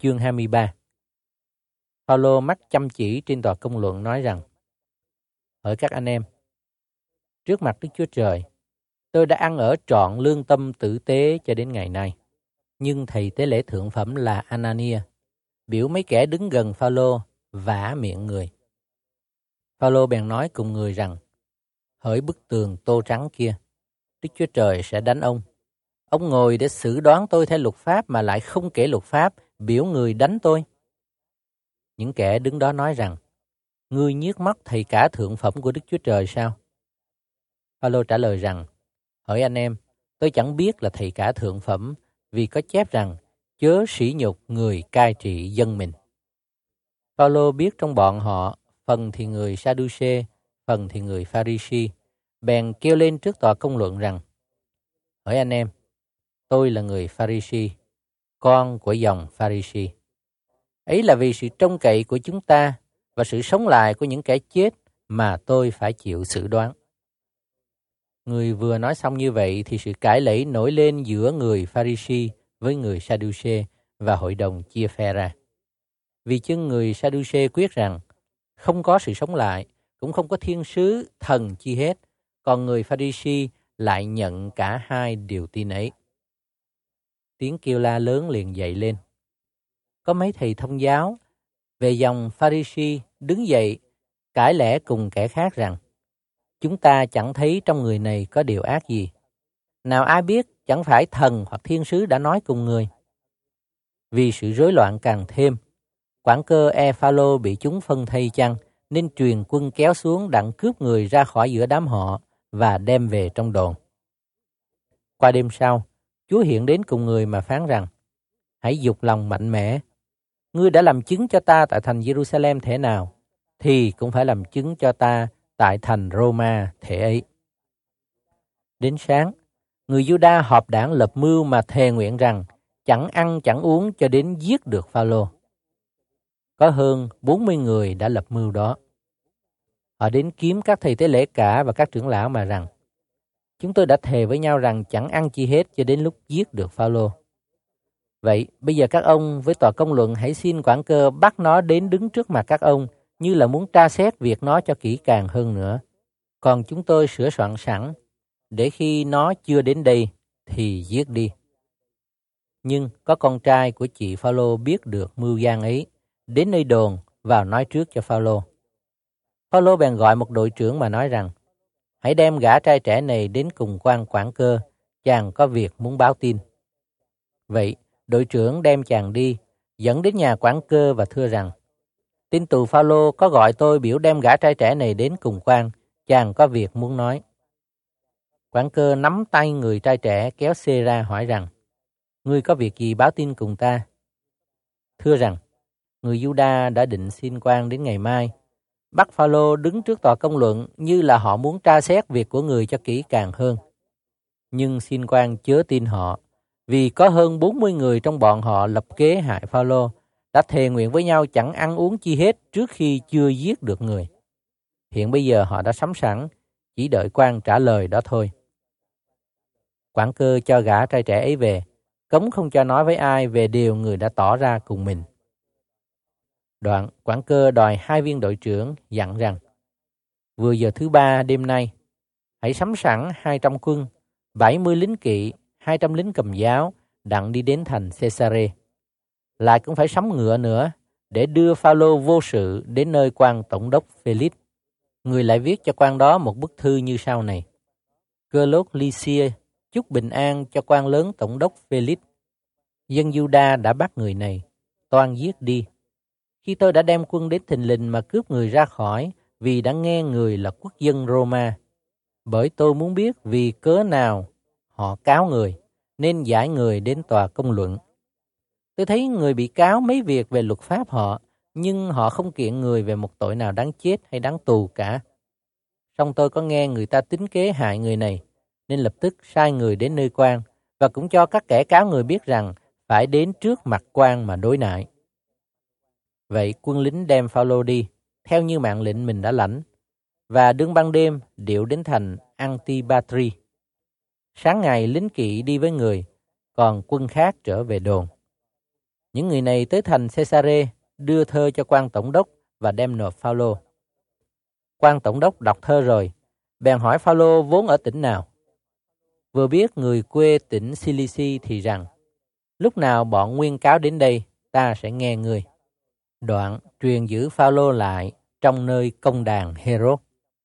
chương 23. Phaolô mắt chăm chỉ trên tòa công luận nói rằng: Hỡi các anh em, trước mặt Đức Chúa Trời, tôi đã ăn ở trọn lương tâm tử tế cho đến ngày nay. Nhưng thầy tế lễ thượng phẩm là Anania biểu mấy kẻ đứng gần Phaolô vả miệng người. Phaolô bèn nói cùng người rằng: Hỡi bức tường tô trắng kia, Đức Chúa Trời sẽ đánh ông. Ông ngồi để xử đoán tôi theo luật pháp mà lại không kể luật pháp, biểu người đánh tôi. Những kẻ đứng đó nói rằng: Ngươi nhiếc mắt thầy cả thượng phẩm của Đức Chúa Trời sao? Phaolô trả lời rằng: Hỡi anh em, tôi chẳng biết là thầy cả thượng phẩm, vì có chép rằng: Chớ sỉ nhục người cai trị dân mình. Phaolô biết trong bọn họ, phần thì người Sa-đu-xê, phần thì người Pha-ri-si, bèn kêu lên trước tòa công luận rằng: Hỡi anh em, tôi là người Pha-ri-si, con của dòng Pha-ri-si. Ấy là vì sự trông cậy của chúng ta và sự sống lại của những kẻ chết mà tôi phải chịu xử đoán. Người vừa nói xong như vậy thì sự cãi lẫy nổi lên giữa người Pha-ri-si với người Sa-đu-xê và hội đồng chia phe ra. Vì chân người Sa-đu-xê quyết rằng không có sự sống lại, cũng không có thiên sứ, thần chi hết, còn người Pha-ri-si lại nhận cả hai điều tin ấy. Tiếng kêu la lớn liền dậy lên. Có mấy thầy thông giáo về dòng Pha-ri-si đứng dậy cãi lẽ cùng kẻ khác rằng: Chúng ta chẳng thấy trong người này có điều ác gì. Nào ai biết chẳng phải thần hoặc thiên sứ đã nói cùng người. Vì sự rối loạn càng thêm, quản cơ Phaolô bị chúng phân thây chăng, nên truyền quân kéo xuống đặng cướp người ra khỏi giữa đám họ và đem về trong đồn. Qua đêm sau, Chúa hiện đến cùng người mà phán rằng: Hãy dục lòng mạnh mẽ. Ngươi đã làm chứng cho ta tại thành Jerusalem thể nào, thì cũng phải làm chứng cho ta tại thành Roma thể ấy. Đến sáng, người Giu-đa họp đảng lập mưu mà thề nguyện rằng chẳng ăn chẳng uống cho đến giết được Phaolô. Có hơn 40 người đã lập mưu đó. Họ đến kiếm các thầy tế lễ cả và các trưởng lão mà rằng: Chúng tôi đã thề với nhau rằng chẳng ăn chi hết cho đến lúc giết được Phaolô. Vậy bây giờ các ông với tòa công luận hãy xin quản cơ bắt nó đến đứng trước mặt các ông, như là muốn tra xét việc nó cho kỹ càng hơn nữa. Còn chúng tôi sửa soạn sẵn, để khi nó chưa đến đây thì giết đi. Nhưng có con trai của chị Phaolô biết được mưu gian ấy, đến nơi đồn vào nói trước cho Phaolô. Phaolô bèn gọi một đội trưởng mà nói rằng: Hãy đem gã trai trẻ này đến cùng quan quản cơ, chàng có việc muốn báo tin. Vậy đội trưởng đem chàng đi, dẫn đến nhà quản cơ và thưa rằng: Tin tù Phaolô có gọi tôi biểu đem gã trai trẻ này đến cùng quan, chàng có việc muốn nói. Quản cơ nắm tay người trai trẻ kéo xê ra hỏi rằng: Ngươi có việc gì báo tin cùng ta? Thưa rằng: Người Giu-đa đã định xin quan đến ngày mai, bắt Phaolô đứng trước tòa công luận như là họ muốn tra xét việc của người cho kỹ càng hơn. Nhưng xin quan chớ tin họ, vì có hơn 40 người trong bọn họ lập kế hại Phaolô, đã thề nguyện với nhau chẳng ăn uống chi hết trước khi chưa giết được người. Hiện bây giờ họ đã sắm sẵn, chỉ đợi quan trả lời đó thôi. Quản cơ cho gã trai trẻ ấy về, cấm không cho nói với ai về điều người đã tỏ ra cùng mình. Đoạn quản cơ đòi hai viên đội trưởng dặn rằng: Vừa giờ thứ 3 đêm nay, hãy sắm sẵn 200 quân, 70 lính kỵ, 200 lính cầm giáo, đặng đi đến thành Caesarea. Lại cũng phải sắm ngựa nữa, để đưa Phaolô vô sự đến nơi quan tổng đốc Felix. Người lại viết cho quan đó một bức thư như sau này: Cơ-lốt Lysia chúc bình an cho quan lớn tổng đốc Felix. Dân Giu-đa đã bắt người này, toan giết đi. Khi tôi đã đem quân đến thình lình mà cướp người ra khỏi, vì đã nghe người là quốc dân Roma. Bởi tôi muốn biết vì cớ nào họ cáo người, nên giải người đến tòa công luận. Tôi thấy người bị cáo mấy việc về luật pháp họ, nhưng họ không kiện người về một tội nào đáng chết hay đáng tù cả. Song tôi có nghe người ta tính kế hại người này, nên lập tức sai người đến nơi quan, và cũng cho các kẻ cáo người biết rằng phải đến trước mặt quan mà đối nại. Vậy quân lính đem Phaolô đi, theo như mạng lệnh mình đã lãnh, và đương ban đêm điệu đến thành Antipatri. Sáng ngày lính kỵ đi với người, còn quân khác trở về đồn. Những người này tới thành Caesarea, đưa thơ cho quan tổng đốc và đem nộp Phao-lô. Quan tổng đốc đọc thơ rồi, bèn hỏi Phao-lô vốn ở tỉnh nào. Vừa biết người quê tỉnh Cilici thì rằng, lúc nào bọn nguyên cáo đến đây, ta sẽ nghe người. Đoạn truyền giữ Phao-lô lại trong nơi công đàn Hêrôd.